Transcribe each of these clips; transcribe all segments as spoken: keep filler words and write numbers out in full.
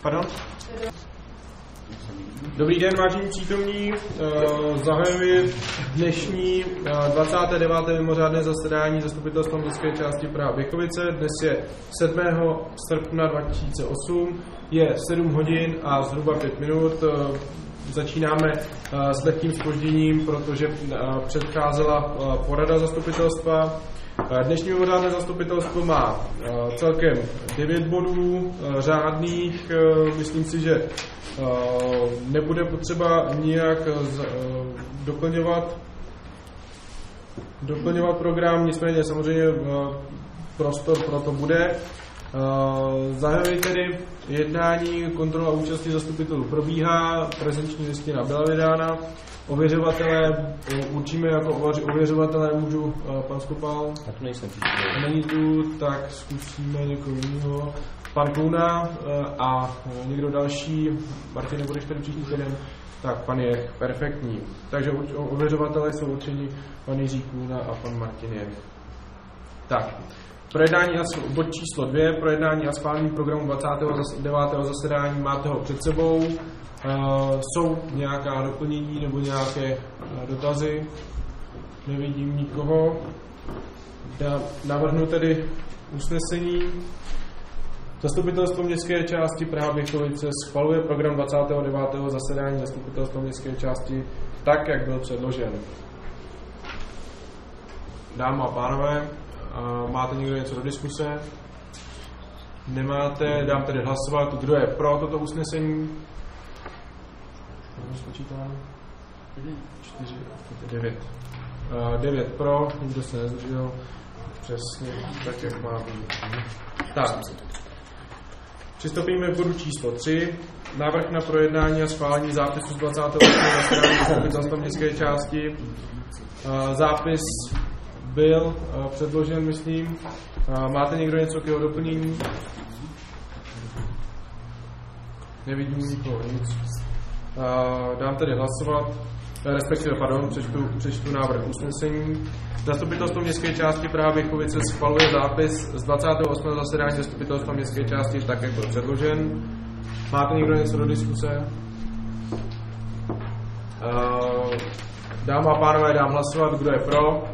Pardon? Dobrý den, vážení přítomní. Zahajuji dnešní dvacáté deváté mimořádné zasedání Zastupitelstva městské části Praha-Běchovice. Dnes je sedmého srpna dva tisíce osm, je sedm hodin a zhruba pět minut. Začínáme s lehkým zpožděním, protože předcházela porada zastupitelstva. Dnešní mimořádné zastupitelstvo má celkem devět bodů řádných. Myslím si, že nebude potřeba nijak doplňovat, doplňovat program, nicméně samozřejmě prostor pro to bude. Zahajuji tedy jednání, kontrola účasti zastupitelů probíhá, prezenční listina byla vydána, ověřovatele určíme jako ověřovatele, můžu pan Skopal? Tak nejsem. Není tu, tak zkusíme někoho jiného. Pan Kouna a někdo další, Martin, nebudeš tady příští týden? Tak, pan je perfektní. Takže ověřovatele jsou určeni pan Jiří Kouna a pan Martin je. Tak, projednání a bod číslo dvě, projednání a schválení programu dvacátého devátého zasedání, máte ho před sebou. Uh, jsou nějaká doplnění nebo nějaké uh, dotazy? Nevidím nikoho. Da, navrhnu tedy usnesení. Zastupitelstvo městské části Praha-Běchovice schvaluje program dvacátého devátého zasedání Zastupitelstva městské části tak, jak byl předložen. Dámy a pánové, uh, máte někdo něco do diskuse? Nemáte, dám tedy hlasovat. Kdo je pro toto usnesení? Spočítám. čtyři, devět. devět pro, nikdo se nezdržel. Přesně tak, jak má být. Tak. Přistoupíme k bodu číslo tři. Návrh na projednání a schválení zápisu z dvacátého osmého zasedání Zastupitelstva městské části. Zápis byl předložen, myslím. Máte někdo něco k jeho doplnění? Nevidím nikoho, nic. Dám tedy hlasovat, respektive, pardon, přečtu, přečtu návrh usnesení. Zastupitelstvo městské části Praha-Běchovice schvaluje zápis z dvacátého osmého zasedání Zastupitelstva městské části tak, jak byl předložen. Máte někdo něco do diskuse? Dámy a pánové, dám hlasovat, kdo je pro.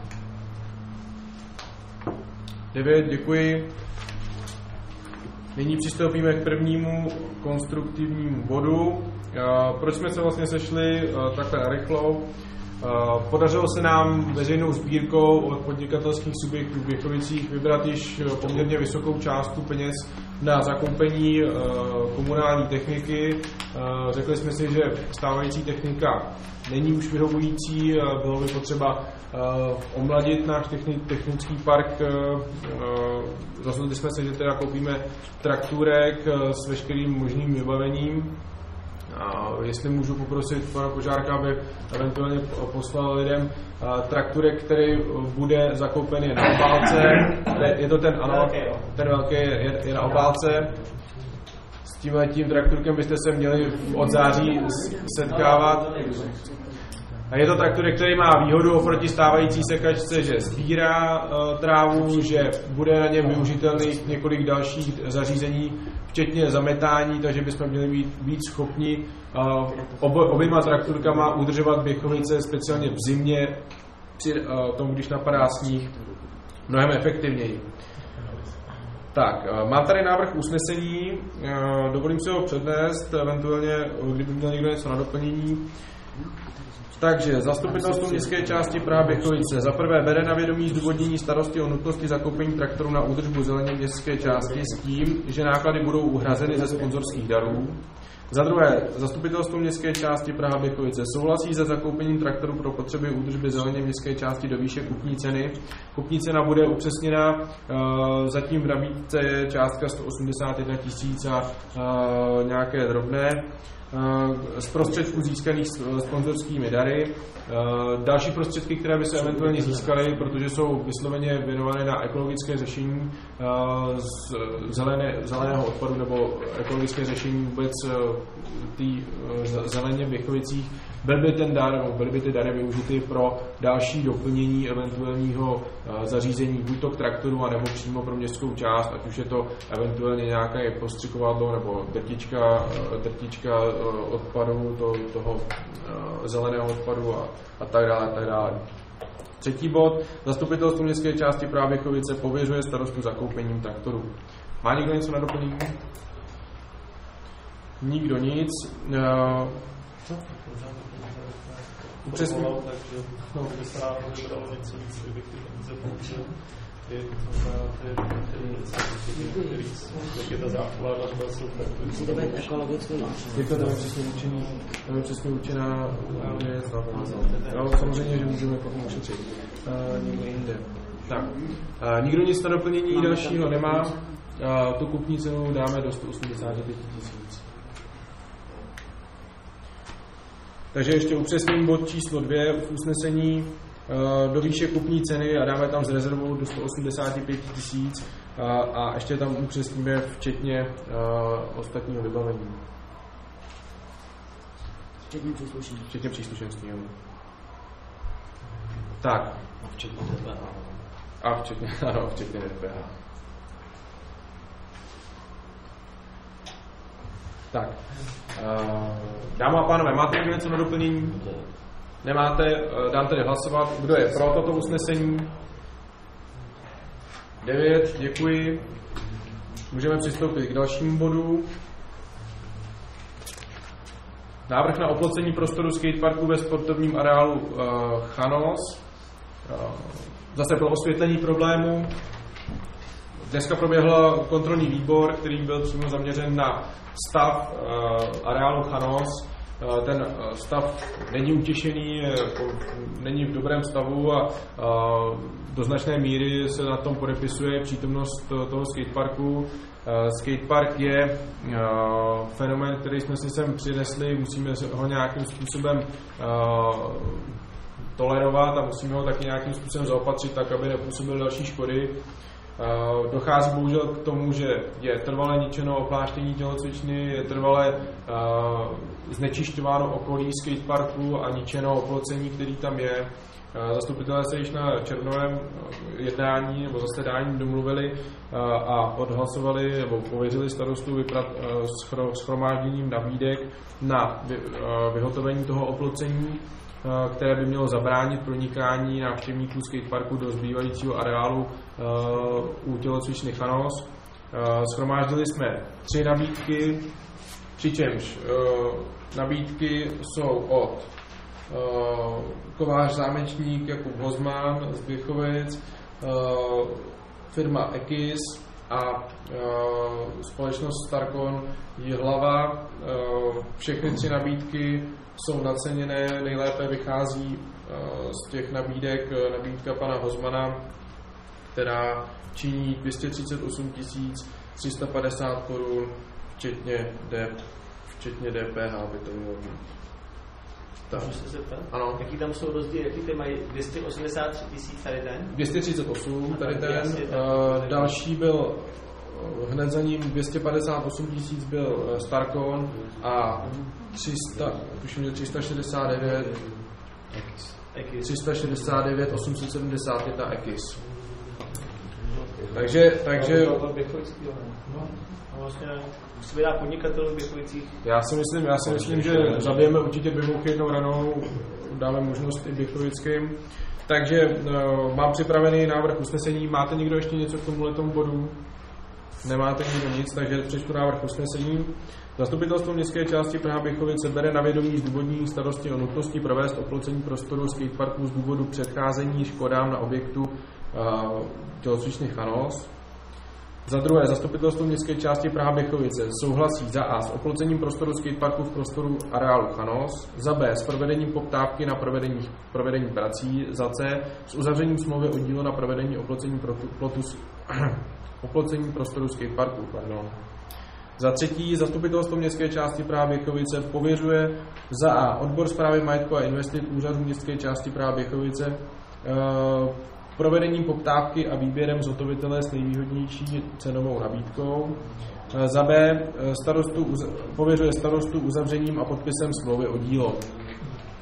devět, děkuji. Nyní přistoupíme k prvnímu konstruktivnímu bodu. Proč jsme se vlastně sešli takhle rychlo? Podařilo se nám veřejnou sbírkou od podnikatelských subjektů v Běchovicích vybrat již poměrně vysokou částku peněz na zakoupení komunální techniky. Řekli jsme si, že stávající technika není už vyhovující, bylo by potřeba omladit náš technický park. Rozhodli jsme se, že teda koupíme traktůrek s veškerým možným vybavením. A jestli můžu poprosit pana Požárka, aby eventuálně poslal lidem trakturek, který bude zakoupen je na obálce. Je to ten, ano, ten velký je, je na obálce. S tímhletím trakturkem byste se měli od září setkávat. A je to traktor, který má výhodu oproti stávající sekačce, že sbírá uh, trávu, že bude na něm využitelných několik dalších zařízení, včetně zametání, takže bychom měli být, být schopni uh, obo, oběma traktorkama udržovat Běchovice, speciálně v zimě, při uh, tomu, když napadá sníh, mnohem efektivněji. Tak, uh, mám tady návrh usnesení, uh, dovolím si ho přednést, eventuálně, kdyby měl někdo něco na doplnění. Takže zastupitelstvo městské části Praha-Běchovice za prvé bere na vědomí zdůvodnění starosti o nutnosti zakoupení traktoru na údržbu zeleně městské části s tím, že náklady budou uhrazeny ze sponzorských darů. Za druhé, zastupitelstvo městské části Praha-Běchovice souhlasí se zakoupením traktoru pro potřeby údržby zeleně městské části do výše kupní ceny. Kupní cena bude upřesněna, zatím v nabídce je částka sto osmdesát jedna tisíc a nějaké drobné. Z prostředků získaných sponzorskými dary. Další prostředky, které by se eventuálně získaly, protože jsou vysloveně věnované na ekologické řešení z zelené, zeleného odpadu nebo ekologické řešení vůbec té zeleně v Běchovicích, byl by ten dar, nebo byly by ty dary využity pro další doplnění eventuálního zařízení buď to k traktoru, anebo přímo pro městskou část, ať už je to eventuálně nějaké postřikovadlo nebo drtička, drtička odpadu, to, toho zeleného odpadu a, a tak dále, a tak dále. Třetí bod. Zastupitelstvo městské části Práběchovice pověřuje starostu zakoupením traktorů. Má někdo něco na doplnění? Nikdo nic. Co? Upřesně. Takže by se nám vybralo něco víc, kdyby ty peníze použil. Jak je ta základa, to jsou traktory. Je to tam přesně určený, tam je přesně určená věc. No, samozřejmě, že můžeme potom ušetřit uh, někde jinde. Tak, uh, nikdo nic na doplnění dalšího nemá. Uh, tu kupní cenu dáme do sto osmdesát pět tisíc. Takže ještě upřesním bod číslo dvě v usnesení uh, do výše kupní ceny a dáme tam s rezervou do sto osmdesát pět tisíc uh, a ještě tam upřesníme včetně uh, ostatního vybavení. Včetně příslušenství. Včetně příslušenství. Tak. A včetně D P H. A včetně, ano, včetně D P H. Tak. Uh, dámy a pánové, máte někdo něco na doplnění? Nemáte? Uh, dám tedy hlasovat. Kdo je pro toto usnesení? devět, děkuji. Můžeme přistoupit k dalšímu bodu. Návrh na oplocení prostoru skateparku ve sportovním areálu uh, Chanos. Uh, zase pro osvětlení problému. Dneska proběhl kontrolní výbor, který byl přímo zaměřen na stav uh, areálu Chanos. Uh, ten uh, stav není utěšený, uh, není v dobrém stavu a uh, do značné míry se na tom podepisuje přítomnost toho skateparku. Uh, skatepark je uh, fenomén, který jsme si sem přinesli, musíme ho nějakým způsobem uh, tolerovat a musíme ho taky nějakým způsobem zaopatřit tak, aby nepůsobil další škody. Uh, dochází bohužel k tomu, že je trvale ničeno opláštění tělocvičny, je trvale uh, znečišťováno okolí skateparku a ničeno oplocení, který tam je. Uh, zastupitelé se již na červnovém jednání nebo zasedání domluvili uh, a odhlasovali nebo pověřili starostu vyprat uh, shromážděním nabídek na vy, uh, vyhotovení toho oplocení, které by mělo zabránit pronikání návštěvníků skateparku do zbývajícího areálu uh, u tělocvičny Chanos. Uh, shromáždili jsme tři nabídky, přičemž uh, nabídky jsou od uh, kovář zámečník Jakub Hozman z Běchovic, uh, firma Ekis a uh, společnost Starkon Jihlava. Uh, všechny tři nabídky jsou naceněné, nejlépe vychází uh, z těch nabídek uh, nabídka pana Hozmana, která činí dvě stě třicet osm tisíc tři sta padesát korun, včetně, D, včetně D P H by to mělo být. Můžu se zeptat? Ano. Jaký tam jsou rozdíly, jaký ty mají dvě stě osmdesát tři tisíc tady ten? dvě stě třicet osm tady ten, uh, další byl hned za ním dvě stě padesát osm tisíc byl Starkon a tři sta, tuším, že tři sta šedesát devět tři sta šedesát devět osm set sedmdesát jedna Ekis. Takže, takže vlastně se vydá podnikatelů v Běchovicích. Já si myslím, já si myslím, že zabijeme určitě Běchovky jednou ranou, dáme možnost i Běchovickým. Takže uh, mám připravený návrh usnesení. Máte někdo ještě něco k tomuhletomu bodu? Nemáte nikdo nic, takže přečtu návrh usnesení. Zastupitelstvo městské části Praha Běchovice bere na vědomí zdůvodnění starosti o nutnosti provést oplocení prostoru skateparku z důvodu předcházení škodám na objektu uh, tělocvičny Chanos. Za druhé, zastupitelstvo městské části Praha Běchovice souhlasí za A s oplocením prostoru skateparku v prostoru areálu Chanos, za B s provedením poptávky na provedení, provedení prací, za C s uzavřením smlouvy o dílo na provedení oplocení, protu, plotus, oplocení prostoru skateparku. Pardon. Za třetí, zastupitelstvo městské části Praha Běchovice pověřuje za A odbor správy majetku a investic úřadu městské části Praha Běchovice e, provedením poptávky a výběrem zhotovitele s nejvýhodnější cenovou nabídkou. Za B starostu, pověřuje starostu uzavřením a podpisem smlouvy o dílo.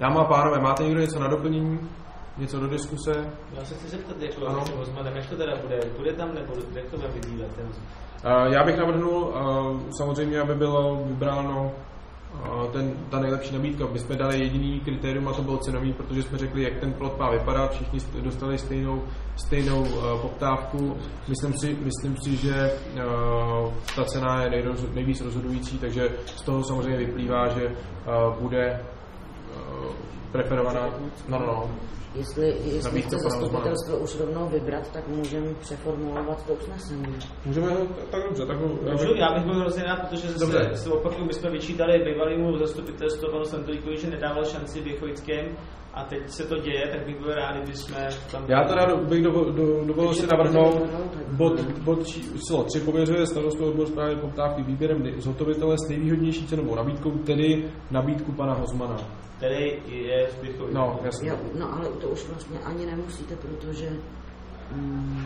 Dámy a pánové, máte někdo něco na doplnění? Něco do diskuse? Já se chci zeptat, jako s Hozmanem, jak to teda bude? Bude tam nebo jak to bude vyvíjet ten? Uh, já bych navrhnul uh, samozřejmě, aby bylo vybráno uh, ten, ta nejlepší nabídka. My jsme dali jediný kritérium a to bylo cenový, protože jsme řekli, jak ten plot má vypadat. Všichni dostali stejnou, stejnou uh, poptávku. Myslím si, myslím si, že uh, ta cena je nejroz, nejvíc rozhodující, takže z toho samozřejmě vyplývá, že uh, bude uh, preferovaná. No, no, no. Jestli, jestli chce zastupitelstvo už rovnou vybrat, tak můžeme přeformulovat to usnesení. Můžeme ho, tak dobře, tak ho... Můžu, já bych byl hrozně rád, protože zase z opaku my jsme vyčítali bývalýmu zastupitelstvu panu Santolíkovi, že nedával šanci Běchovickém a teď se to děje, tak bych byl rád, kdyby jsme tam... Já teda bych dovolil do, do, si navrhnout bod, bod číslo tři pověřuje starostu odboru správy poptávky výběrem zhotovitele s nejvýhodnější cenovou nabídkou, tedy nabídku pana Hozmana. Který je z Běchovic. No, jasně. Jo, no, ale to už vlastně ani nemusíte, protože mm,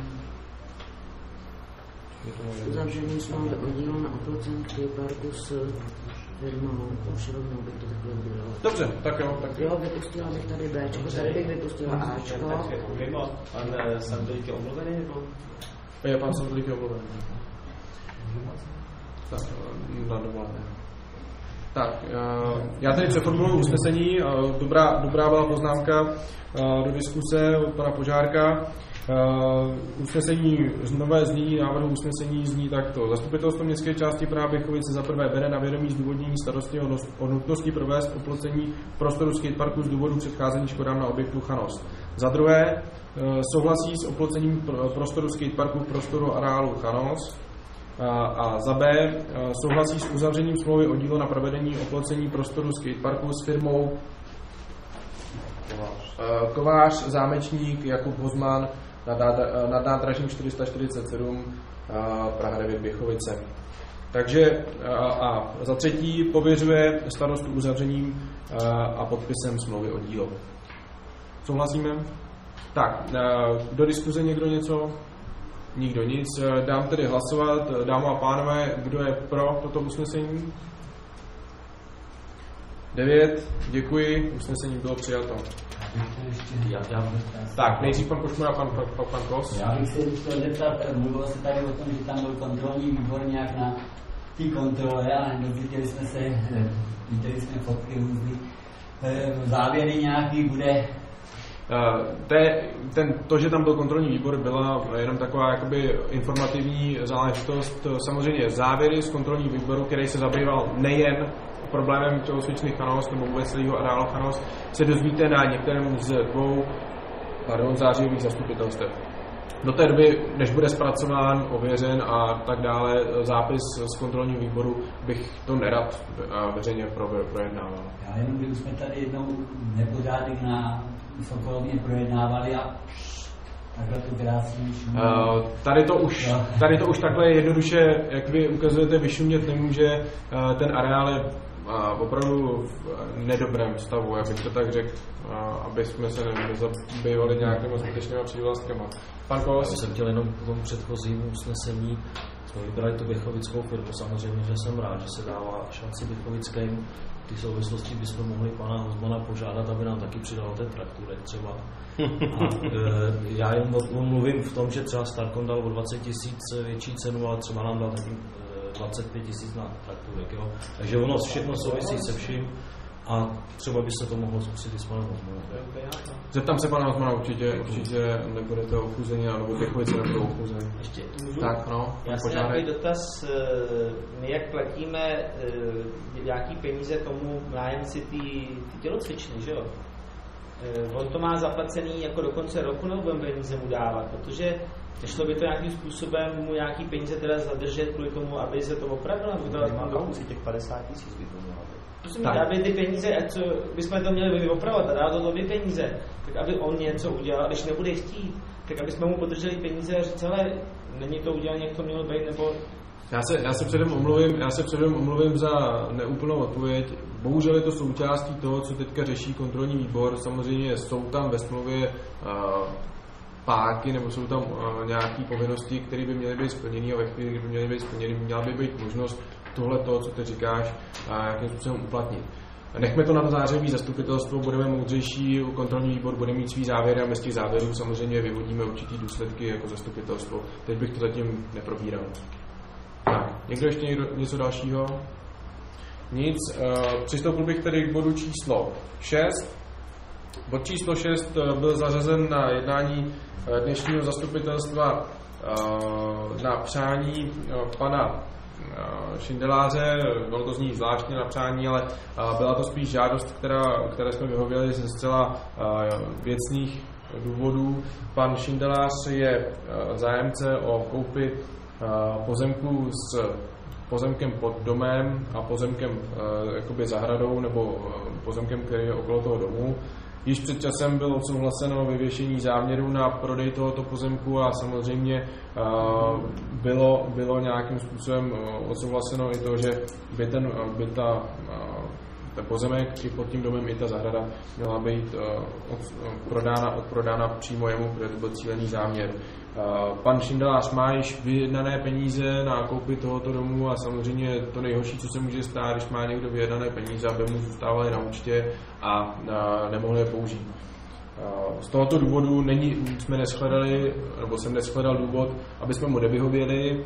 uzavření smlouvy oddílu na oplocení parku s firmou, už rovnou bych to takhle udělala. Dobře, tak jo. Tak jo, vypustila bych tady Bčko, tady bych vypustila Ačko. Tak mimo, pan Sandolík je omluvený, nebo? Je pan Sandolík je omluvený. Tak, na dovolené. Tak, já tady přeformuluji usnesení, dobrá, dobrá byla poznámka do diskuse od pana Požárka. Usnesení, nové znění návrhu usnesení zní takto. Zastupitelstvo městské části Praha Běchovice za prvé bere na vědomí zdůvodnění starostí o nutnosti provést oplocení prostoru skateparku z důvodu předcházení škodám na objektu Chanost. Za druhé souhlasí s oplocením prostoru skateparku v prostoru areálu Chanost. A za B souhlasí s uzavřením smlouvy o dílo na provedení oplocení prostoru skateparku s firmou Kovář, Zámečník, Jakub Hozman nad nádražím čtyři sta čtyřicet sedm Praha devět Běchovice. Takže a za třetí pověřuje starostu uzavřením a podpisem smlouvy o dílo. Souhlasíme? Tak, do diskuze někdo něco? Nikdo nic. Dám tedy hlasovat. Dámy a pánové, kdo je pro toto usnesení? Devět. Děkuji. Usnesení bylo přijato. Já, já, tak, nejdřív pan Košmura a pan, pan, pan Kos. Já bych se chtěl zeptat, mluvilo se tady o tom, že tam byl kontrolní výbor nějak na té kontrole a dozvěděli jsme se, viděli jsme fotky různý. Závěry nějaký bude... Te, ten, to, že tam byl kontrolní výbor, byla jenom taková jakoby informativní záležitost. Samozřejmě závěry z kontrolního výboru, který se zabýval nejen problémem tělocvičných Chanost nebo vůbec celého areálu Chanost, se dozvíte na některém z dvou pardon, zářijových zastupitelstev. Do té doby, než bude zpracován, ověřen a tak dále zápis z kontrolního výboru, bych to nerad veřejně projednával. Já jenom, kdyby jsme tady jednou nepořádek na Sokolovně projednávali a takhle to krásně uh, tady, to už, tady to už takhle jednoduše, jak vy ukazujete, vyšumět nemůže. Uh, ten areál je uh, opravdu v nedobrém stavu, jak bych to tak řekl, uh, aby jsme se nezabývali nějakými zbytečnými přívlastkama. Pan Kos? Já jsem chtěl jenom k tomu předchozímu usnesení. Jsme vybrali tu běchovickou firmu, samozřejmě, že jsem rád, že se dává šanci Běchovickým. V té souvislosti bychom mohli pana Hozmana požádat, aby nám taky přidal ten traktůrek třeba. A, e, já jen mluvím v tom, že třeba Starkon dal o dvacet tisíc větší cenu, ale třeba nám dal taky dvacet pět tisíc na traktůrek. Jo? Takže ono všechno souvisí se vším a třeba by se to mohlo zkusit i s panem Hozmanem. Zeptám se pana Hozmana, určitě, určitě nebudete ochuzení, nebo Běchovice nebudou ochuzení. Ještě tak, no, já jsem nějaký dotaz, my jak platíme nějaký peníze tomu nájemci ty tělocvičny, že jo? On to má zaplacený jako do konce roku, nebo budeme peníze mu dávat, protože nešlo by to nějakým způsobem mu nějaký peníze teda zadržet kvůli tomu, aby se to opravilo, nebo to aspoň do těch padesát tisíc by to mělo. Prosím, aby ty peníze, co bychom to měli opravovat a dát do době peníze, tak aby on něco udělal, když nebude chtít, tak aby jsme mu podrželi peníze a říct, ale není to udělané, jak to mělo být, nebo... Já se, já se předem omluvím, já se předem omluvím za neúplnou odpověď. Bohužel je to součástí toho, co teďka řeší kontrolní výbor. Samozřejmě jsou tam ve smlouvě uh, páky, nebo jsou tam uh, nějaké povinnosti, které by měly být splněny a ve chvíli, kdy by měly být splněny, měla by být možnost tohle toho, co ty říkáš, uh, jakým způsobem uplatnit. Nechme to na zářivý zastupitelstvo, budeme moudřejší, kontrolní výbor bude mít svý závěry a my z těch závěrů samozřejmě vyvodíme určitý důsledky jako zastupitelstvo. Teď bych to zatím neprobíral. Tak, někdo ještě někdo, něco dalšího? Nic. Přistoupil bych tedy k bodu číslo šest. Bod číslo šest byl zařazen na jednání dnešního zastupitelstva na přání pana Šindeláře. Bylo to zní zvláštně na přání, ale byla to spíš žádost, která, které jsme vyhověli ze zcela věcných důvodů. Pan Šindelář je zájemce o koupi pozemku s pozemkem pod domem a pozemkem jakoby zahradou nebo pozemkem, který je okolo toho domu. Již před časem bylo odsouhlaseno vyvěšení záměru na prodej tohoto pozemku a samozřejmě bylo, bylo nějakým způsobem odsouhlaseno i to, že by, ten, by ta, ten pozemek i pod tím domem i ta zahrada měla být od, prodána, odprodána přímo jemu, protože to byl cílený záměr. Pan Šindelář má již vyjednané peníze na koupi tohoto domu a samozřejmě to nejhorší, co se může stát, když má někdo vyjednané peníze, aby mu zůstávaly na účtě a nemohl je použít. Z tohoto důvodu není, jsme neshledali, nebo jsem neshledal důvod, aby jsme mu nevyhověli.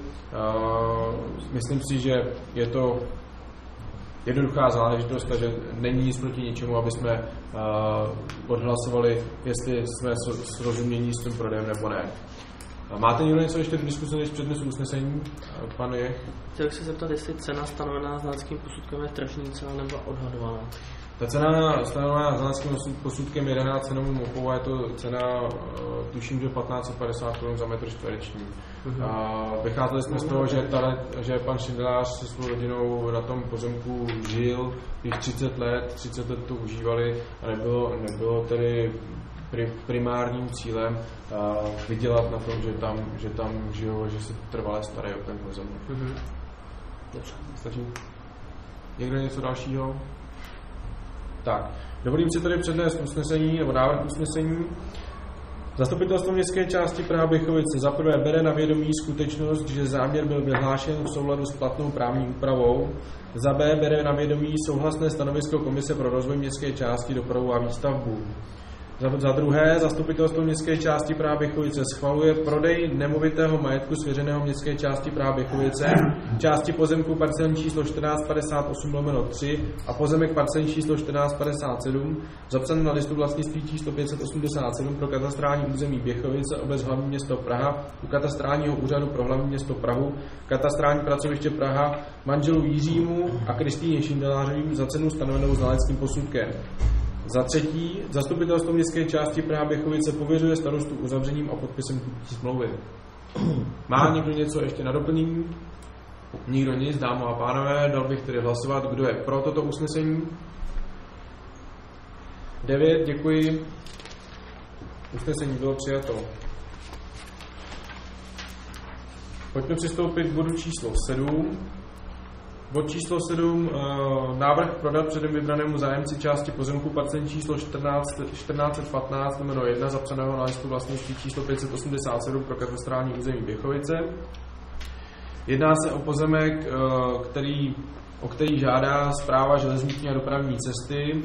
Myslím si, že je to jednoduchá záležitost, takže není nic proti ničemu, aby jsme odhlasovali, jestli jsme srozumění s tím prodejem nebo ne. Máte někdo něco ještě v diskusi než přednesu usnesení? Pan je? Chtěl bych se zeptat, jestli cena stanovená znaleckým posudkem je tržní cena nebo odhadovaná. Ta cena stanovená znaleckým posudkem je daná cenovou mapou a je to cena, tuším, že patnáct set padesát korun za metr čtvereční. Uh-huh. Vycházeli jsme z toho, že, ta, že pan Šindelář se svou rodinou na tom pozemku žil již třicet let, třicet let to užívali a nebylo, nebylo tedy primárním cílem uh, vydělat na tom, že tam, že tam žijou a že se trvale starají o ten pozemek. Mm-hmm. Stačí? Někdo něco dalšího? Tak, dovolím si tady přednést usnesení, nebo návrh usnesení. Zastupitelstvo městské části Praha-Běchovice za prvé bere na vědomí skutečnost, že záměr byl vyhlášen v souladu s platnou právní úpravou. Za B bere na vědomí souhlasné stanovisko Komise pro rozvoj městské části, dopravu a výstavbu. Za druhé, zastupitelstvo městské části Praha-Běchovice schvaluje prodej nemovitého majetku svěřeného městské části Praha-Běchovice, části pozemku parcelní číslo čtrnáct padesát osm lomeno tři a pozemek parcelní číslo čtrnáct padesát sedm, zapsaný na listu vlastnictví číslo pět set osmdesát sedm pro katastrální území Běchovice, obec hlavní město Praha, u katastrálního úřadu pro hlavní město Prahu, katastrální pracoviště Praha, manželů Jiřímu a Kristýně Šindelářovým za cenu stanovenou znaleckým posudkem. Za třetí, zastupitelstvo městské části Praha-Běchovice pověřuje starostu uzavřením a podpisem kupní smlouvy. Má někdo něco ještě na doplnění? Nikdo nic, dámy a pánové, dal bych tedy hlasovat, kdo je pro toto usnesení. devět, děkuji. Usnesení bylo přijato. Pojďme přistoupit k bodu číslo sedm. Bod číslo sedm, návrh prodat předem vybranému zájemci části pozemku parcelní číslo čtrnáct čtrnáct patnáct lomeno jedna zapsaného na listu vlastnictví číslo pět set osmdesát sedm pro katastrální území Běchovice. Jedná se o pozemek, který, o který žádá Správa železniční a dopravní cesty.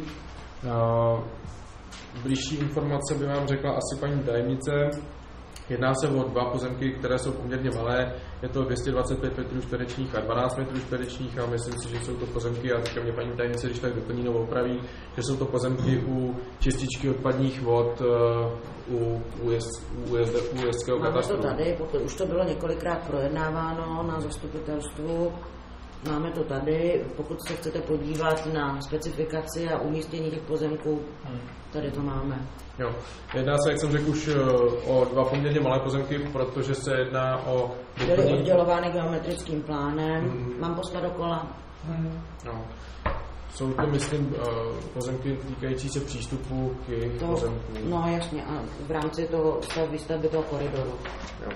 Bližší informace by vám řekla asi paní tajemnice. Jedná se o dva pozemky, které jsou poměrně malé, je to dvě stě dvacet pět metrů čtverečních a dvanáct metrů čtverečních a myslím si, že jsou to pozemky, a teďka mě paní tajemnice, když tak doplní nebo opraví, že jsou to pozemky u čističky odpadních vod u, u, jezd, u, jezd, u jezdského katastru. Máme to tady, pokud už to bylo několikrát projednáváno na zastupitelstvu, máme to tady, pokud se chcete podívat na specifikaci a umístění těch pozemků, tady to máme. Jo. Jedná se, jak jsem řekl, už o dva poměrně malé pozemky, protože se jedná o... Byly oddělovány geometrickým plánem. Hmm. Mám poslat do kola? Hmm. No. Jsou to, myslím, pozemky týkající se přístupu k jejich to, pozemkům. No jasně, a v rámci toho výstavby toho koridoru. Jo.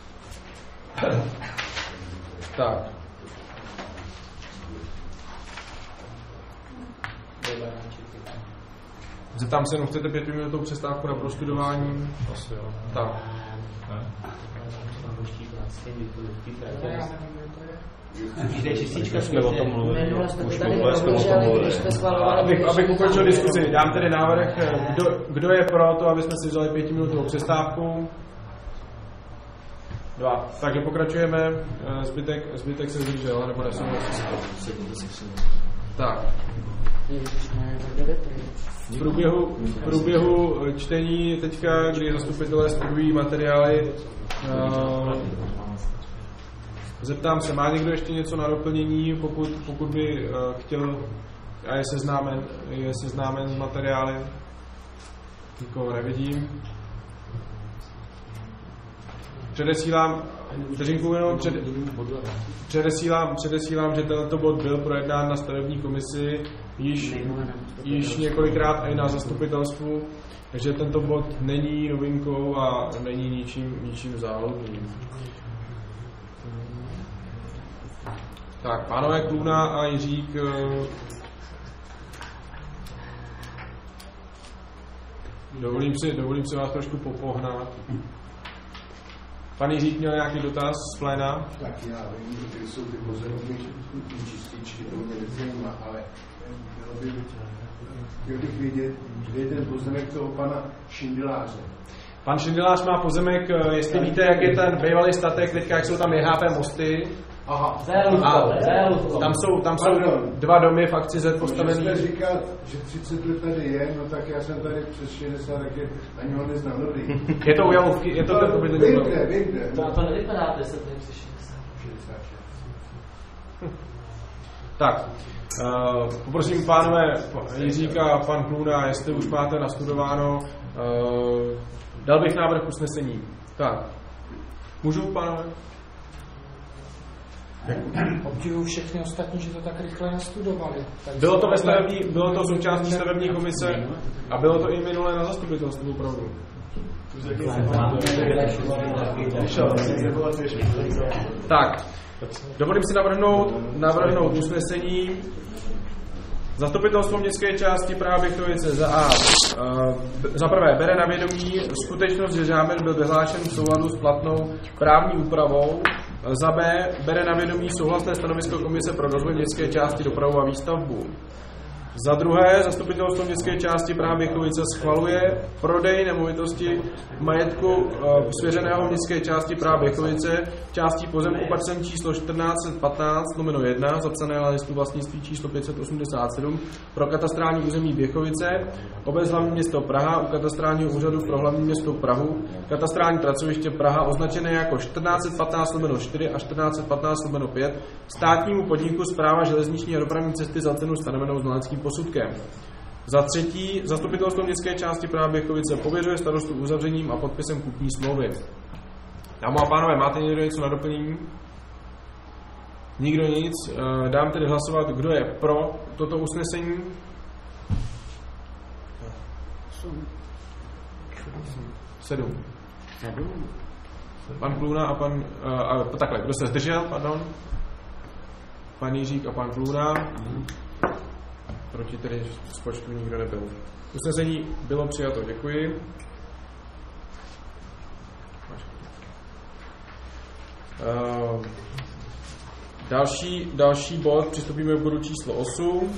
Tak. Zeptám se, no chcete pětiminutovou přestávku na prostudování? Asi jo. Tak. Kde je čistička, jsme o tom mluvili. Minule jsme to Už tady minule jsme o tom probíhali, mluvili. když jsme schvalovali. Abych, abych ukončil diskusi, dám tedy návrh, kdo, kdo je pro to, aby jsme si vzali pětiminutovou přestávku? Dva. Takže pokračujeme, zbytek, zbytek se zdržel, nebo nesouhlasí. Tak. V průběhu, v průběhu čtení teďka, kdy zastupitelé studují materiály, uh, zeptám se, má někdo ještě něco na doplnění, pokud, pokud by uh, chtěl a je seznámen, je seznámen s materiály? Nikoho nevidím. Předesílám, vteřinku jenom před, předesílám, předesílám, že tento bod byl projednán na stavební komisi již, již několikrát i na zastupitelstvu, takže tento bod není novinkou a není ničím, ničím záhodným. Tak, pánové Klůna a Jiřík, dovolím si, dovolím si vás trošku popohnat. Pan Jiřík měl nějaký dotaz z pléna? Tak já vím, že jsou ty pozemky čističky, to mě nezajímá, ale mělo by, chtěl bych vědět, kde je ten pozemek toho pana Šindeláře. Pan Šindelář má pozemek, jestli víte, jak je ten bývalý statek, teďka jak jsou tam J H P mosty. Aha. A tam jsou, tam jsou dva domy v akci Z postavený. Když jste říkal, že třicet let tady je, no tak já jsem tady přes šedesát, tak je, ani ho neznám, dobrý. Je to u Jalovky, je to ten obydlení. Vím kde, vím kde. To, to nevypadá deset let přes šedesát šest. Tak, uh, poprosím pánové Jiříka a pan Klůna, jestli už máte nastudováno, uh, dal bych návrh usnesení. Tak, můžu, pánové? Obdivuju všechny ostatní, že to tak rychle nastudovali. Tak Bylo to, ve stavební, bylo to součástí stavební komise a bylo to i minule na zastupitelstvu opravdu. Tak, dovolím si navrhnout, navrhnout usnesení. Zastupitelstvo městské části Praha Běchovice za A. Za prvé bere na vědomí skutečnost, že záměr byl vyhlášen v souladu s platnou právní úpravou. Za B bere na vědomí souhlasné stanovisko Komise pro rozvoj městské části, dopravu a výstavbu. Za druhé, zastupitelstvo městské části Praha Běchovice schvaluje prodej nemovitosti majetku svěřeného městské části Praha Běchovice, částí pozemku parcel číslo čtrnáct patnáct lomeno jedna, zapsané na listu vlastnictví číslo pět set osmdesát sedm pro katastrální území Běchovice, obec hlavní město Praha u katastrálního úřadu pro hlavní město Prahu, katastrální pracoviště Praha označené jako čtrnáct patnáct lomeno čtyři a čtrnáct patnáct lomeno pět, státnímu podniku Správa železniční a dopravní cesty za cenu stanovenou znaleckým posudkem. Za třetí, zastupitelstvo městské části Praha Běchovice pověřuje starostu uzavřením a podpisem kupní smlouvy. Dámy a pánové, máte někdo něco na doplnění? Nikdo nic. Dám tedy hlasovat, kdo je pro toto usnesení. Sedm. Pan Klůna a pan... A, takhle, kdo se zdržel, pardon? Pan Jiřík a pan Klůna. Proti tedy z počtu nikdo nebyl. Usnesení bylo přijato, děkuji. Uh, další, další bod, přistoupíme k bodu číslo osm.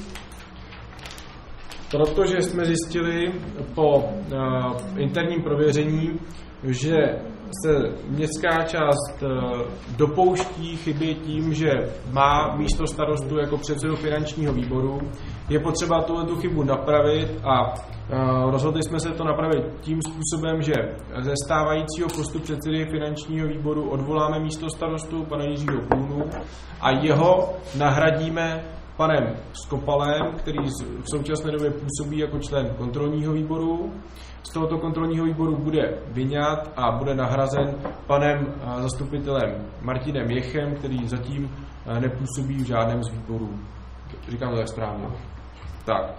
Protože jsme zjistili po uh, interním prověření, že se městská část uh, dopouští chyby tím, že má místo starostu jako předsedu finančního výboru. Je potřeba tuhletu chybu napravit a uh, rozhodli jsme se to napravit tím způsobem, že ze stávajícího postu předsedy finančního výboru odvoláme místo starostu pana Jiřího Klůnu a jeho nahradíme panem Skopalem, který v současné době působí jako člen kontrolního výboru. Z tohoto kontrolního výboru bude vyňat a bude nahrazen panem zastupitelem Martinem Jechem, který zatím nepůsobí v žádném z výborů. Říkám to tak správně. Tak.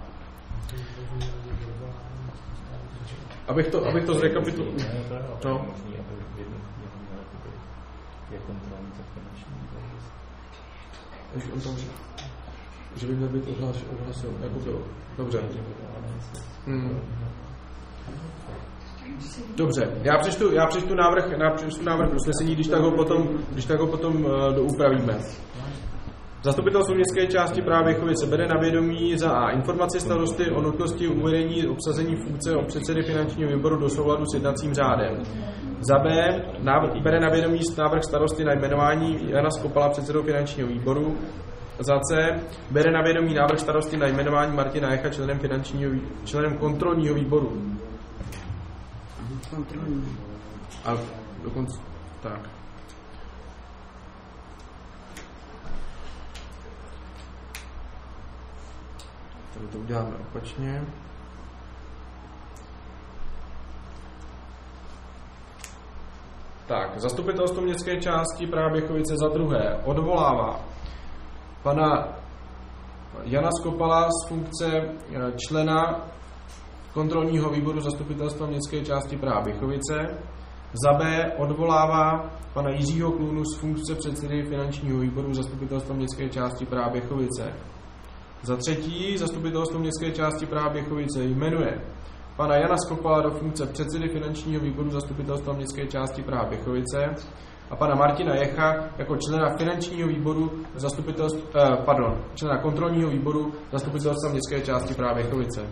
Abych to, abych to zrekapituloval. No. On tam říká, že by měl být odhlasil, jako bylo. Dobře. Hmm. Dobře, já přečtu, já přečtu návrh, já přečtu návrh usnesení, když tak ho potom, když tak ho potom uh, doupravíme. Zastupitelstvo městské části Praha Běchovice bere na vědomí za A informaci starosty o nutnosti uvedení obsazení funkce o předsedy finančního výboru do souladu s jednacím řádem. Za B návrh, bere na vědomí návrh starosty na jmenování Jana Skopala předsedou finančního výboru. Za C bere na vědomí návrh starosty na jmenování Martina Jecha členem finančního členem kontrolního výboru. Kontrolní. A dokonce tak. Tady to uděláme opačně. Tak, zastupitelstvo městské části Praha Běchovice za druhé odvolává pana Jana Skopala z funkce člena kontrolního výboru zastupitelstva městské části Praha Běchovice. Za B odvolává pana Jiřího Klůnu z funkce předsedy finančního výboru zastupitelstva městské části Praha Běchovice. Za třetí zastupitelstvo městské části Praha Běchovice jmenuje pana Jana Skopala do funkce předsedy finančního výboru zastupitelstva městské části Praha Běchovice a pana Martina Jecha jako člena finančního výboru zastupitelstva, eh, pardon, člena kontrolního výboru zastupitelstva městské části Praha Běchovice.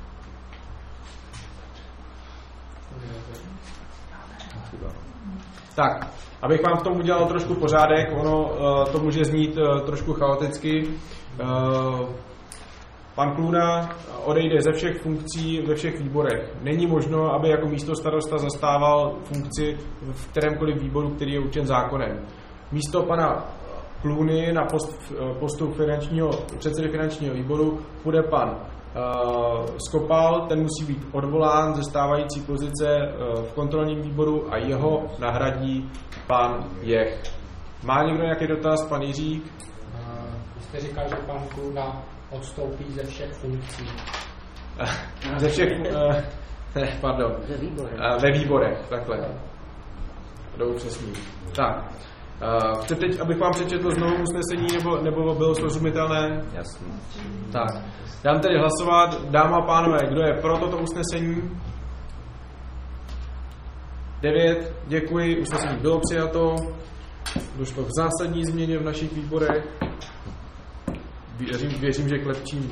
Tak, abych vám v tom udělal trošku pořádek, ono uh, to může znít uh, trošku chaoticky. Uh, pan Klůna odejde ze všech funkcí ve všech výborech. Není možno, aby jako místostarosta zastával funkci v kterémkoliv výboru, který je určen zákonem. Místo pana Klůny na post, postu finančního, předsedy finančního výboru bude pan uh, Skopal, ten musí být odvolán ze stávající pozice uh, v kontrolním výboru a jeho nahradí pan Jech. Má někdo nějaký dotaz, pan Jiřík? Uh, vy jste říkal, že pan Klůna odstoupí ze všech funkcí. ze všech, uh, ne, pardon. Ve výborech. Uh, ve výborech, takhle. Jdou přesně. Tak. Uh, chce teď, abych vám přečetl znovu usnesení, nebo, nebo bylo srozumitelné? Jasně. Tak. Dám tedy hlasovat. Dámy a pánové, kdo je pro toto usnesení? Devět. Děkuji. Usnesení bylo přijato. Došlo k zásadní změně v našich výborech. Věřím, věřím že klepčím.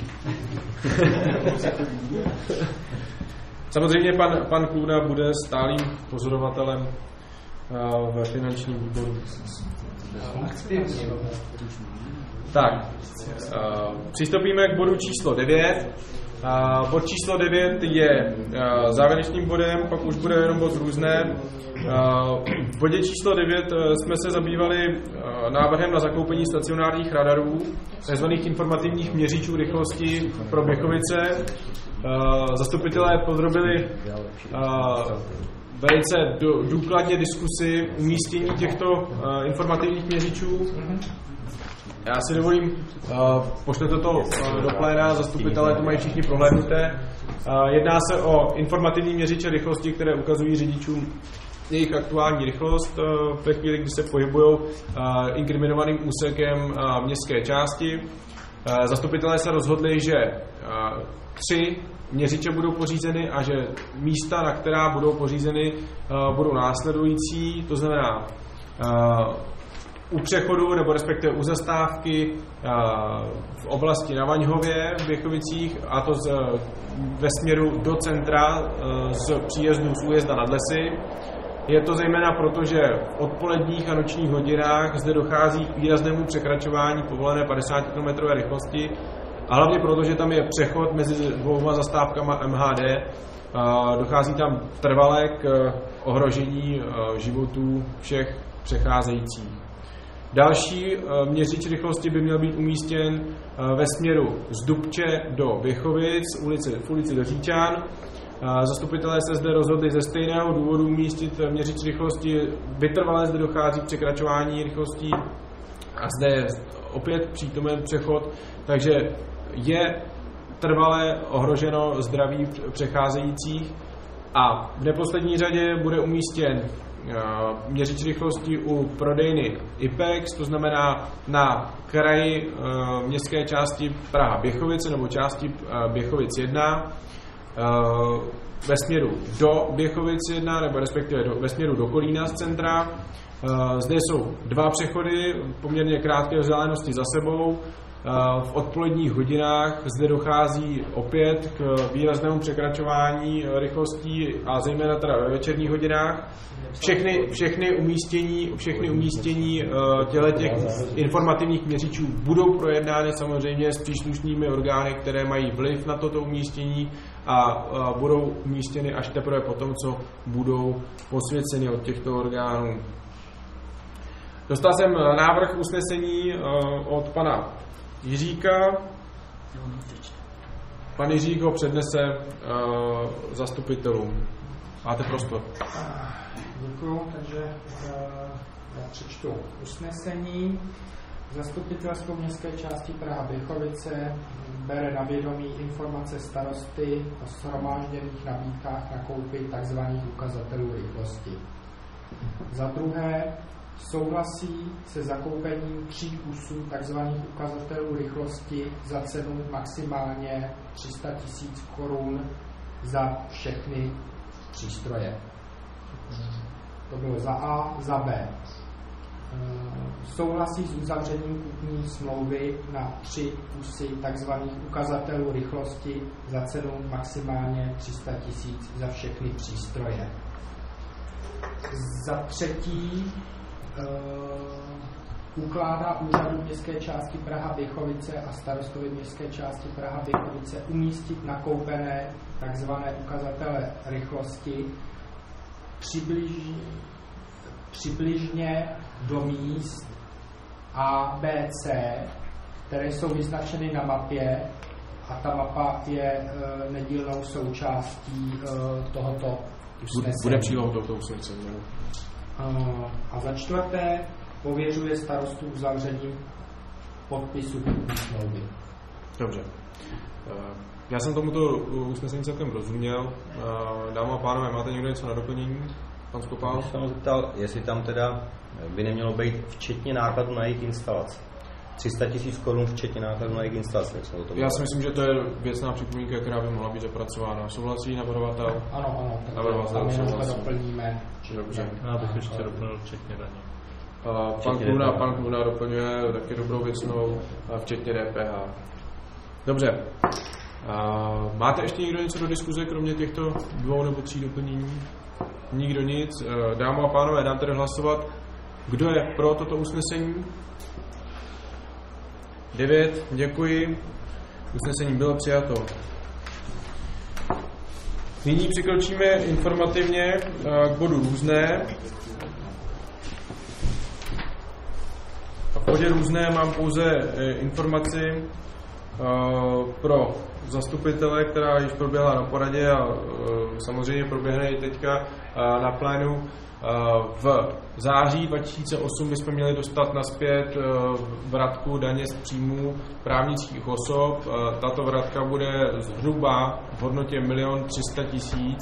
Samozřejmě pan, pan Klůna bude stálým pozorovatelem ve finančním výboru. Tak, přistoupíme k bodu číslo devět. Bod číslo devět je závěrečným bodem, pak už bude jenom bod různé. V bodě číslo devět jsme se zabývali návrhem na zakoupení stacionárních radarů, takzvaných informativních měřičů rychlosti pro Běchovice. Zastupitelé podrobili velice důkladně diskusi umístění těchto informativních měřičů. Já si dovolím, uh, pošlete to uh, do pléna, zastupitelé to mají všichni prohlédnuté. Uh, jedná se o informativní měřiče rychlosti, které ukazují řidičům jejich aktuální rychlost uh, v té chvíli, kdy se pohybují uh, inkriminovaným úsekem uh, městské části. Uh, zastupitelé se rozhodli, že uh, tři měřiče budou pořízeny a že místa, na která budou pořízeny, uh, budou následující, to znamená uh, u přechodu, nebo respektive u zastávky v oblasti na Vaňhově v Běchovicích, a to z, ve směru do centra z příjezdu z újezda nad Lesy. Je to zejména proto, že v odpoledních a nočních hodinách zde dochází k výraznému překračování povolené padesátikilometrové rychlosti a hlavně proto, že tam je přechod mezi dvouma zastávkama M H D. Dochází tam trvale k ohrožení životů všech přecházejících. Další měřič rychlosti by měl být umístěn ve směru z Dubče do Běchovic, ulici, v ulici do Říčan. Zastupitelé se zde rozhodli ze stejného důvodu umístit měřič rychlosti. Vytrvalé zde dochází k překračování rychlostí a zde je opět přítomen přechod, takže je trvale ohroženo zdraví přecházejících a v neposlední řadě bude umístěn měřič rychlosti u prodejny IPEX, to znamená na kraji městské části Praha Běchovice nebo části Běchovic jedna ve směru do Běchovic jedna nebo respektive do, ve směru do Kolína z centra Zde jsou dva přechody, poměrně krátké vzdálenosti za sebou. V odpoledních hodinách zde dochází opět k výraznému překračování rychlostí a zejména teda ve večerních hodinách. Všechny, všechny umístění, všechny umístění těch informativních měřičů budou projednány samozřejmě s příslušnými orgány, které mají vliv na toto umístění a budou umístěny až teprve potom, co budou posvěceny od těchto orgánů. Dostal jsem návrh usnesení od pana Jiříka. Pan Jiřík ho přednese uh, zastupitelům. Máte prostor. Děkuju, takže uh, já přečtu usnesení. Zastupitelstvo městské části Praha-Běchovice bere na vědomí informace starosty o shromážděných nabídkách na koupi tzv. Ukazatelů rychlosti. Za druhé, souhlasí se zakoupením tří kusů tzv. Ukazatelů rychlosti za cenu maximálně tři sta tisíc korun za všechny přístroje. To bylo za A. Za B. Souhlasí s uzavřením kupní smlouvy na tři kusy tzv. Ukazatelů rychlosti za cenu maximálně tři sta tisíc za všechny přístroje. Za třetí, Uh, ukládá úřadu městské části Praha-Běchovice a starostovi městské části Praha-Běchovice umístit nakoupené takzvané ukazatele rychlosti přibliž, přibližně do míst A, B, C, které jsou vyznačeny na mapě a ta mapa je uh, nedílnou součástí uh, tohoto usnesení. Bude přílohou tohoto usnesení. A za čtvrté pověřuje starostu uzavřením podpisu kupní smlouvy. Dobře. Já jsem tomuto usnesení celkem rozuměl. Dámy a pánové, máte někdo něco na doplnění? Pan Skopál? Já jsem zeptal, jestli tam teda by nemělo být včetně nákladu na jejich instalaci. tři sta tisíc korun včetně nákladu na jejich instalaci. Já si myslím, že to je věcná připomínka, která by mohla být zapracována. Souhlasí navrhovatel? Ano, ano. Navrhovatel souhlasí. Doplníme. Dobře. Já bych ještě doplnil včetně daně. Pan Kluna, pan Kluna doplňuje taky dobrou věcnou, včetně D P H. Dobře. Máte ještě někdo něco do diskuze, kromě těchto dvou nebo tří doplnění? Nikdo nic. Dámy a pánové, dám tedy hlasovat. Kdo je pro toto usnesení? devět, děkuji. Usnesení bylo přijato. Nyní přikročíme informativně k bodu různé. V bodě různé mám pouze informaci pro zastupitele, která již proběhla na poradě a samozřejmě proběhne i teďka na plénu. V září dva tisíce osm bychom měli dostat nazpět vratku daně z příjmů právnických osob. Tato vratka bude zhruba v hodnotě milion tři sta tisíc.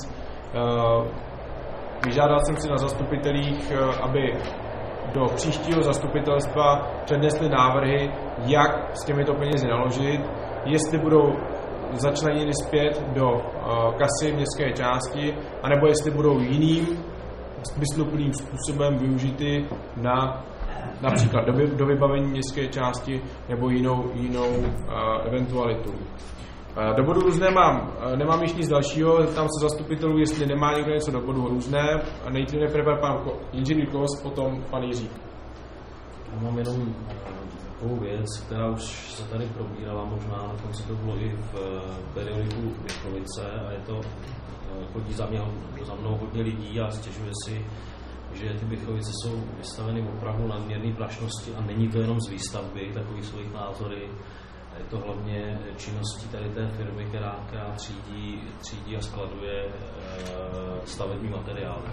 Vyžádal jsem si na zastupitelích, aby do příštího zastupitelstva přednesli návrhy, jak s těmito penězi naložit, jestli budou začleněny zpět do kasy městské části, anebo jestli budou jiným smysluplným způsobem využity na například do, do vybavení městské části nebo jinou, jinou uh, eventualitu. Uh, do bodu různé mám, uh, nemám již nic dalšího, zeptám se zastupitelů, jestli nemá někdo něco do bodu různé. Nejdříve nejprve pan inženýr Klos, potom pan Jiří. Mám jenom takovou věc, která už se tady probírala, možná na konci to bylo i v periodiku Běchovice a je to, chodí za, mě, za mnou hodně lidí a stěžuje si, že ty Běchovice jsou vystaveny opravdu nadměrné prašnosti a není to jenom z výstavby takových svých názory. Je to hlavně činností tady té firmy, která, která třídí, třídí a skladuje stavební materiály.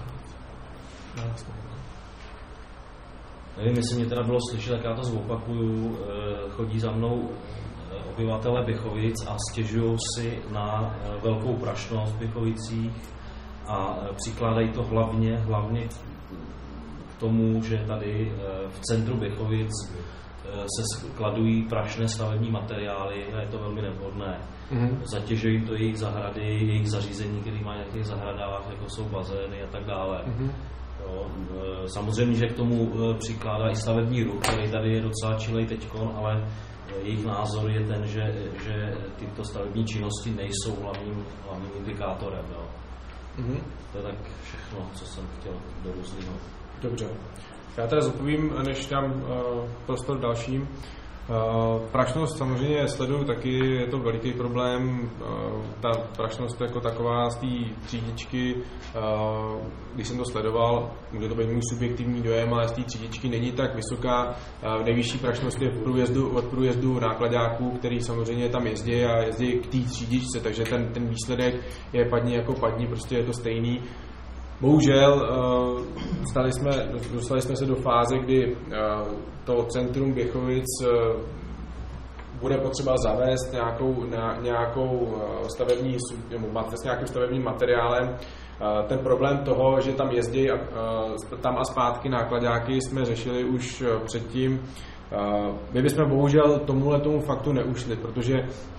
Nevím, jestli mě teda bylo slyšet, tak já to zopakuju. Chodí za mnou obyvatele Běchovic a stěžují si na velkou prašnost v Běchovicích a přikládají to hlavně, hlavně k tomu, že tady v centru Běchovic se skladují prašné stavební materiály a je to velmi nevhodné. Mm-hmm. Zatěžují to jejich zahrady, jejich zařízení, které mají v těch zahradách, jako jsou bazény a tak dále. Mm-hmm. Jo, samozřejmě, že k tomu přikládá i stavební ruch, který tady je docela čilej teďkon, ale jejich názor je ten, že, že tyto stavební činnosti nejsou hlavním, hlavním indikátorem. Jo. Mm-hmm. To je tak všechno, co jsem chtěl do různého. Dobře. Já teda zodpovím, než dám uh, prostor dalším. Uh, prašnost samozřejmě sleduju taky, je to veliký problém. Uh, ta prašnost jako taková z té třídičky, uh, když jsem to sledoval, může to být můj subjektivní dojem, ale z té třídičky není tak vysoká. Uh, nejvyšší prašnost je v průjezdu, od průjezdu nákladáků, který samozřejmě tam jezdí a jezdí k té třídičce, takže ten, ten výsledek je padni jako padni, prostě je to stejný. Bohužel dostali jsme, dostali jsme se do fáze, kdy to centrum Běchovic bude potřeba zavést nějakou, nějakou stavební, nebo s nějakým stavebním materiálem. Ten problém toho, že tam jezdí tam a zpátky nákladáky, jsme řešili už předtím. My bychom bohužel tomuhle tomu faktu neušli, protože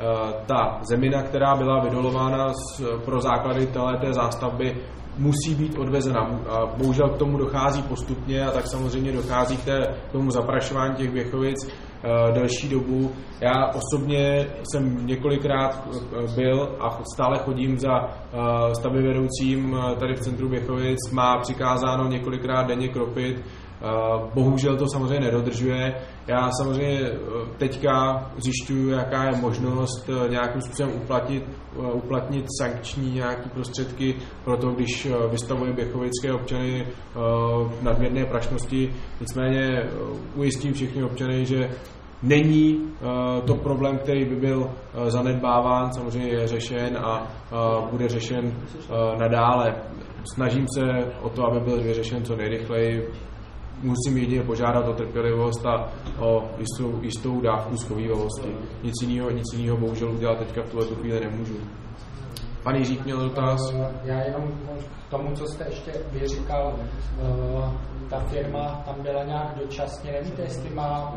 ta zemina, která byla vydolována pro základy té zástavby, musí být odvezena. Bohužel k tomu dochází postupně a tak samozřejmě dochází k, té, k tomu zaprašování těch Běchovic uh, delší dobu. Já osobně jsem několikrát byl a stále chodím za uh, stavbyvedoucím tady v centru Běchovic. Má přikázáno několikrát denně kropit. Uh, bohužel to samozřejmě nedodržuje. Já samozřejmě teďka zjišťuju, jaká je možnost nějakým způsobem uplatnit, uplatnit sankční nějaké prostředky pro to, když vystavuje běchovické občany v nadměrné prašnosti. Nicméně ujistím všechny občany, že není to problém, který by byl zanedbáván, samozřejmě je řešen a bude řešen nadále. Snažím se o to, aby byl vyřešen co nejrychleji. Musím jedině požádat o trpělivost a o jistou, jistou dávku schovívavosti. Nic jiného, nic jiného bohužel udělat teďka v tuhle chvíli nemůžu. Pan Jiřík měl dotaz? Já jenom k tomu, co jste ještě vyříkal, ta firma tam byla nějak dočasně, nevíte, jestli má,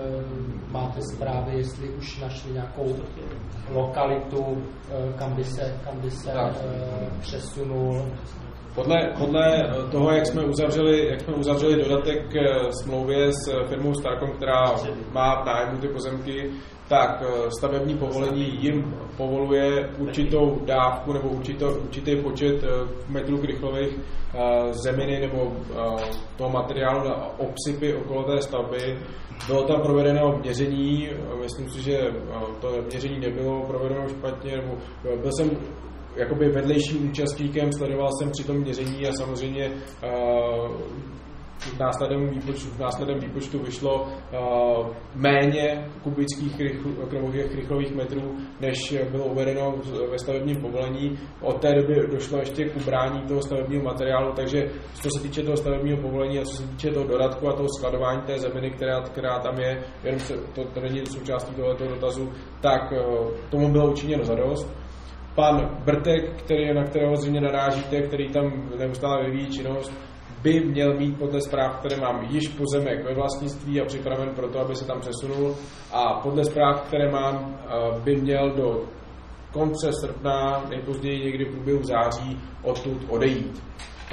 máte zprávy, jestli už našli nějakou lokalitu, kam by se, kam by se přesunul. Podle, podle toho, jak jsme uzavřeli, jak jsme uzavřeli dodatek k smlouvě s firmou Starcom, která má v nájmu ty pozemky, tak stavební povolení jim povoluje určitou dávku nebo určito, určitý počet metrů krychlových zeminy nebo toho materiálu na obsypy okolo té stavby. Bylo tam provedeno měření, myslím si, že to měření nebylo provedeno špatně, nebo byl jsem jakoby vedlejším účastníkem, sledoval jsem při tom měření a samozřejmě uh, v následném výpočtu, v následném výpočtu vyšlo uh, méně kubických krychlových metrů, než bylo uvedeno ve stavebním povolení. Od té doby došlo ještě k ubrání toho stavebního materiálu, takže co se týče toho stavebního povolení a co se týče toho dodatku a toho skladování té zeminy, která, která tam je, jenom se, to, to není součástí tohoto dotazu, tak uh, tomu bylo učiněno zadost. Pan Brtek, který, na kterého zřejmě narážíte, který tam neustále vyvíjí činnost, by měl mít podle zpráv, které mám, již pozemek ve vlastnictví a připraven pro to, aby se tam přesunul. A podle zpráv, které mám, by měl do konce srpna, nejpozději někdy v průběhu září, odtud odejít.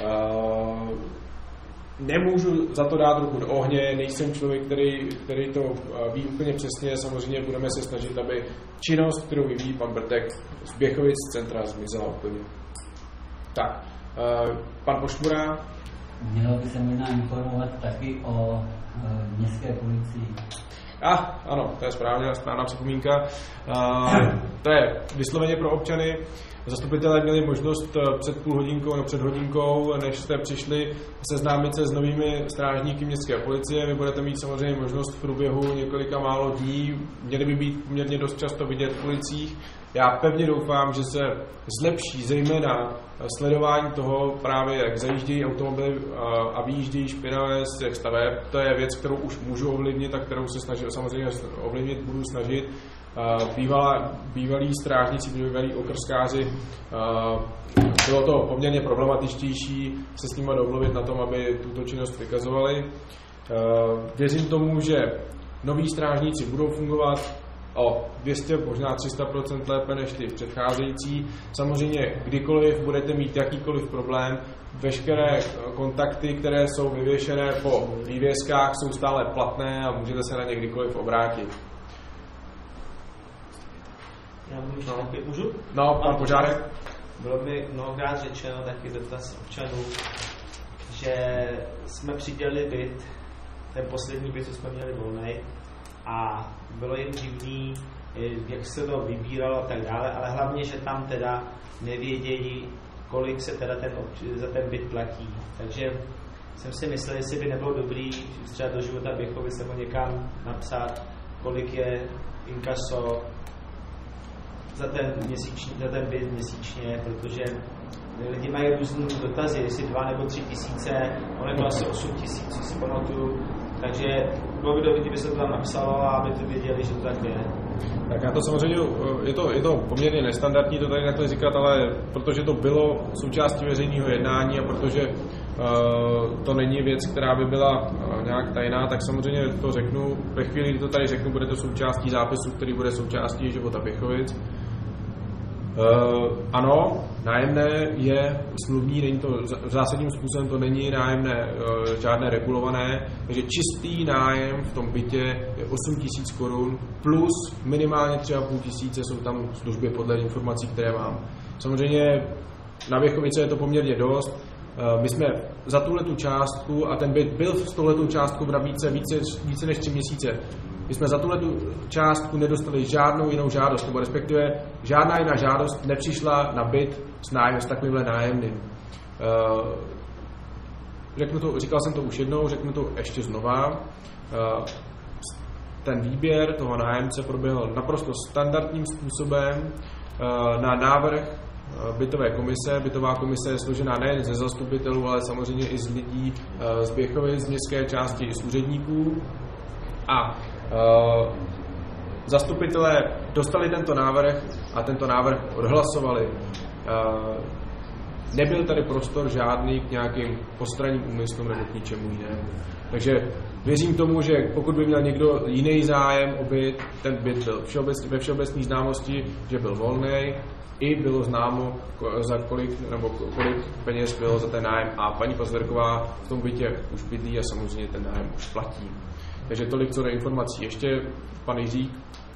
Nemůžu za to dát ruku do ohně, nejsem člověk, který, který to ví úplně přesně, samozřejmě budeme se snažit, aby činnost, kterou vyvíjí pan Brtek z Běchovic z centra, zmizela úplně. Tak, pan Pošmura. Mělo by se možná informovat taky o městské policii. A, ah, ano, to je správně, správná připomínka. Uh, to je vysloveně pro občany. Zastupitelé měli možnost před půl hodinkou nebo před hodinkou, než jste přišli, seznámit se s novými strážníky městské policie. Vy budete mít samozřejmě možnost v průběhu několika málo dní, měli by být poměrně dost často vidět v ulicích. Já pevně doufám, že se zlepší zejména sledování toho právě, jak zajíždějí automobily a vyjíždějí špinavé z těch staveb. To je věc, kterou už můžu ovlivnit a kterou se snažím, samozřejmě ovlivnit budu snažit. Bývalá, bývalí strážníci, bývalí okrskáři, bylo to poměrně problematičtější se s nimi domluvit na tom, aby tuto činnost vykazovali. Věřím tomu, že noví strážníci budou fungovat. o dvě stě, možná tři sta procent lépe než ty předcházející. Samozřejmě, kdykoliv budete mít jakýkoliv problém, veškeré kontakty, které jsou vyvěšené po vývěskách, jsou stále platné a můžete se na ně kdykoliv obrátit. Já můžu no. taky, můžu? No, pan Požárek. Bylo mi mnohokrát řečeno, taky dotaz občanů, že jsme přidělili byt, ten poslední byt, co jsme měli volný, a bylo jim divný, jak se to vybíralo a tak dále, ale hlavně, že tam teda nevědějí, kolik se teda ten, za ten byt platí. Takže jsem si myslel, jestli by nebylo dobrý třeba do života Běchovy se mu někam napsat, kolik je inkaso za ten, měsíčný, za ten byt měsíčně, protože lidi mají různé dotazy, jestli dva nebo tři tisíce, ono bylo asi osm tisíc, co si pamatuju, takže bylo by dobré, kdyby se to tam napsalo a aby to věděli, že to tak je. Tak já to samozřejmě, je to, je to poměrně nestandardní to tady takhle říkat, ale protože to bylo součástí veřejného jednání a protože uh, to není věc, která by byla uh, nějak tajná, tak samozřejmě to řeknu. Ve chvíli, kdy to tady řeknu, bude to součástí zápisu, který bude součástí života Běchovic. Uh, ano, nájemné je smluvní, není to zásadním způsobem, to není nájemné uh, žádné regulované, takže čistý nájem v tom bytě je osm tisíc korun plus minimálně tři a půl tisíce jsou tam služby podle informací, které mám. Samozřejmě na Běchovice je to poměrně dost. Uh, my jsme za tuhletu částku, a ten byt byl s touhletou částkou v nabídce více, více než tři měsíce, my jsme za tuhletu částku nedostali žádnou jinou žádost, nebo respektive žádná jiná žádost nepřišla na byt s, nájem, s takovýmhle nájemným. Uh, řeknu to, říkal jsem to už jednou, řeknu to ještě znova. Uh, ten výběr toho nájemce proběhl naprosto standardním způsobem uh, na návrh bytové komise. Bytová komise je složená nejen ze zastupitelů, ale samozřejmě i z lidí uh, z Běchovic, z městské části i z úředníků. A uh, zastupitelé dostali tento návrh a tento návrh odhlasovali. Uh, nebyl tady prostor žádný k nějakým postranním úmyslům nebo k ničemu jinému. Takže věřím tomu, že pokud by měl někdo jiný zájem o byt, ten byt byl všeobec, ve všeobecné známosti, že byl volný, i bylo známo, za kolik, nebo kolik peněz bylo za ten nájem, a paní Pazverková v tom bytě už bydlí a samozřejmě ten nájem už platí. Takže tolik co do informací. Ještě pan Jiřík.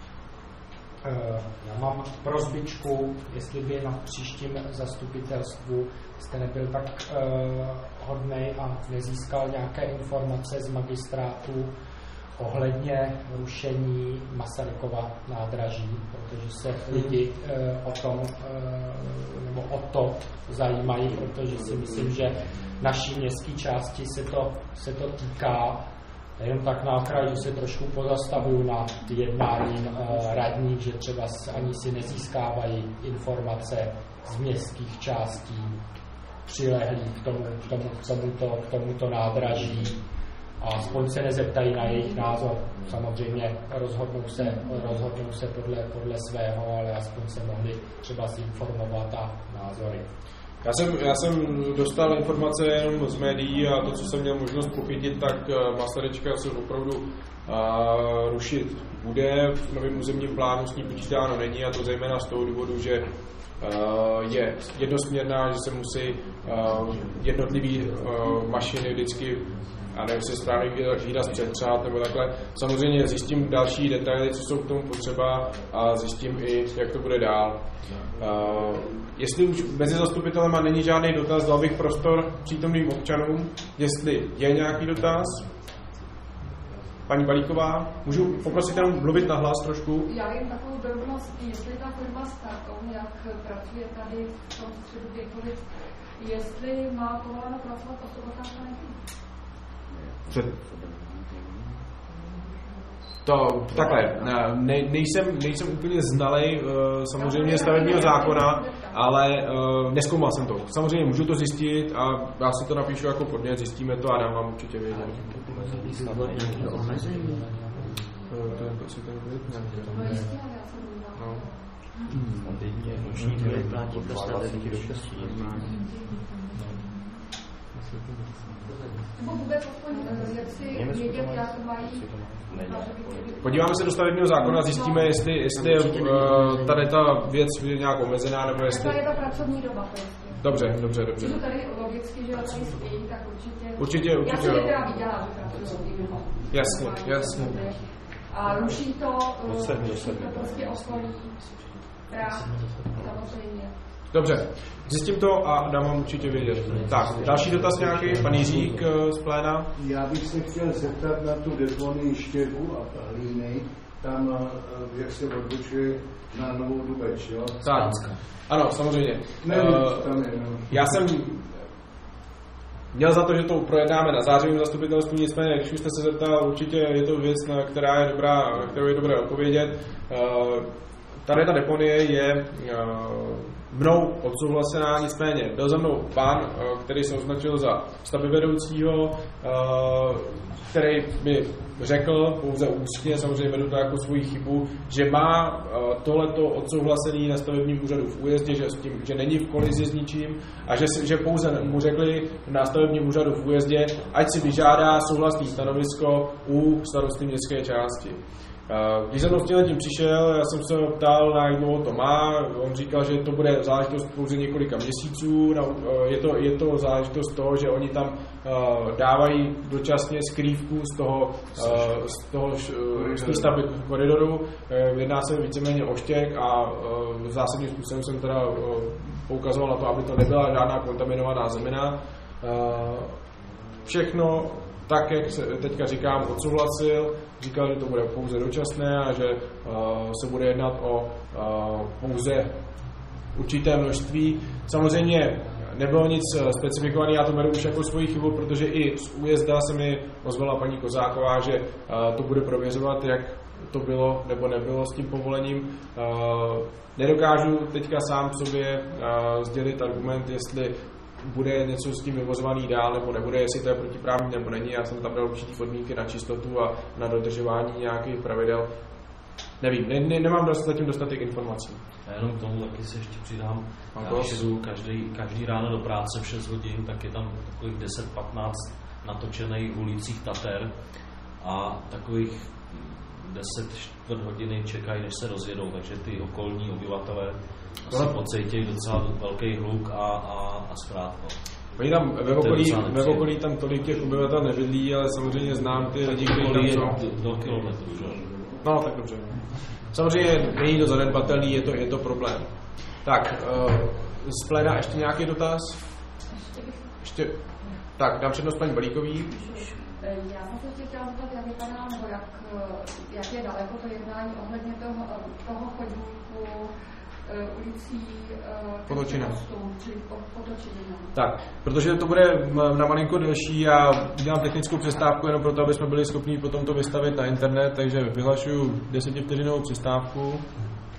Já mám prosbičku, jestli by na příštím zastupitelstvu jste nebyl tak uh, hodnej a nezískal nějaké informace z magistrátu ohledně rušení Masarykova nádraží, protože se lidi uh, o tom uh, nebo o to zajímají, protože si myslím, že naší městské části se to, se to týká. Jenom tak na okraj, že se trošku pozastavuju na jednáním uh, radních, že třeba ani si nezískávají informace z městských částí přilehlých k, tomu, k, tomu, k, tomuto, k tomuto nádraží a aspoň se nezeptají na jejich názor. Samozřejmě rozhodnou se, rozhodnou se podle, podle svého, ale aspoň se mohli třeba zinformovat a názory. Já jsem, já jsem dostal informace jenom z médií a to, co jsem měl možnost pochytit, tak Masaryčka se opravdu uh, rušit bude. V novém územním plánu s ní počítáno není, a to zejména z toho důvodu, že uh, je jednosměrná, že se musí uh, jednotlivý uh, mašiny vždycky, a nevím, se správný výraz přetřát nebo takhle. Samozřejmě zjistím další detaily, co jsou k tomu potřeba, a zjistím i, jak to bude dál. Uh, jestli už mezi zastupitelema není žádný dotaz, dal bych prostor přítomným občanům, jestli je nějaký dotaz. Paní Balíková, můžu poprosit jenom mluvit na hlas trošku? Já vím takovou drobnost, jestli ta firma Starkom, jak pracuje tady v tom středu Běchovic, jestli má povoleno pracovat po sobotách a nedělích. Před... To takhle, ne, nejsem, nejsem úplně znalej uh, samozřejmě stavebního zákona, ale uh, nezkoumal jsem to. Samozřejmě můžu to zjistit a já si to napíšu jako podnět, zjistíme to a dám vám určitě vědět. Nebo vůbec aspoň, jak si vědět, jak mají... Podíváme se do stavebního zákona a zjistíme, jestli, jestli je uh, tady ta věc nějak omezená, nebo jestli... Jaká je ta pracovní doba prostě? Dobře, dobře, dobře. Když to tady logicky, že tady spějí, tak určitě... Určitě, určitě. Já jsem je teda viděla, že pracují. Jasně, jasně. A ruší to, ruší to prostě okolí práv, samozřejmě. Dobře, zjistím to a dám vám určitě vědět. Tak, další dotaz nějaký? Pan Jiřík z pléna? Já bych se chtěl zeptat na tu deponii štěrku a hlíny, tam, jak se odbočuje na Novou Dubeč, jo? Tak, ano, samozřejmě. Ne, uh, tam je, no. Já jsem měl za to, že to projednáme na zářivém zastupitelstvu, nicméně, když už jste se zeptal, určitě je to věc, na která je dobrá, na kterou je dobré odpovědět. Uh, tady ta deponie je uh, mnou odsouhlasená, nicméně byl za mnou pán, který se označil za stavbyvedoucího, který mi řekl pouze ústně, samozřejmě vedu to jako svoji chybu, že má tohleto odsouhlasený na stavebním úřadu v Újezdě, že, s tím, že není v kolizi s ničím a že, že pouze mu řekli na stavebním úřadu v Újezdě, ať si vyžádá souhlasné stanovisko u starosty městské části. Když jsem s tím přišel, já jsem se ho ptal, na jak dlouho to má, on říkal, že to bude záležitost pouze několika měsíců, je to, je to záležitost toho, že oni tam dávají dočasně skrývku z toho, z toho z té stavby koridoru, jedná se víceméně o štěk a zásadním způsobem jsem teda poukazoval na to, aby to nebyla žádná kontaminovaná zemina. Všechno tak, jak se teďka říkám, odsouhlasil, říkal, že to bude pouze dočasné a že uh, se bude jednat o uh, pouze určité množství. Samozřejmě nebylo nic specifikované, já to beru už jako svoji chybu, protože i z Újezda se mi ozvala paní Kozáková, že uh, to bude prověřovat, jak to bylo nebo nebylo s tím povolením. Uh, nedokážu teďka sám sobě uh, sdělit argument, jestli bude něco s tím vyvozovaný dál, nebo nebude, jestli to je protiprávní, nebo není. Já jsem tam dal určitý podmínky na čistotu a na dodržování nějakých pravidel. Nevím, ne, ne, nemám dost, zatím dostatek informací. Já jenom k tomu taky se ještě přidám. Já když jdu každý, každý ráno do práce v šest hodin, tak je tam takových deset patnáct natočených ulicích Tater a takových deset čtvrt hodiny čekají, než se rozjedou, takže ty okolní obyvatelé asi pocítějí docela velký hluk a, a, a zkrátko. Oni tam ve okolí, ve okolí tam tolik těch obyvatel nebydlí, ale samozřejmě znám ty lidi, kteří tam jsou. Do kilometrů, že? No, tak dobře. Samozřejmě není to zanedbatelný, je to, je to problém. Tak, z pléna ještě nějaký dotaz? Ještě. Tak, dám přednost paní Balíkový. Já jsem se ještě chtěla zeptat, jak vypadá, nebo jak, jak je daleko to jednání ohledně toho, toho chodníku ulicí Potočina. čili Potočina. Tak, protože to bude na malinko delší, já udělám technickou přestávku jenom proto, aby jsme byli schopni potom to vystavit na internet, takže vyhlašuju desetivteřinovou přestávku.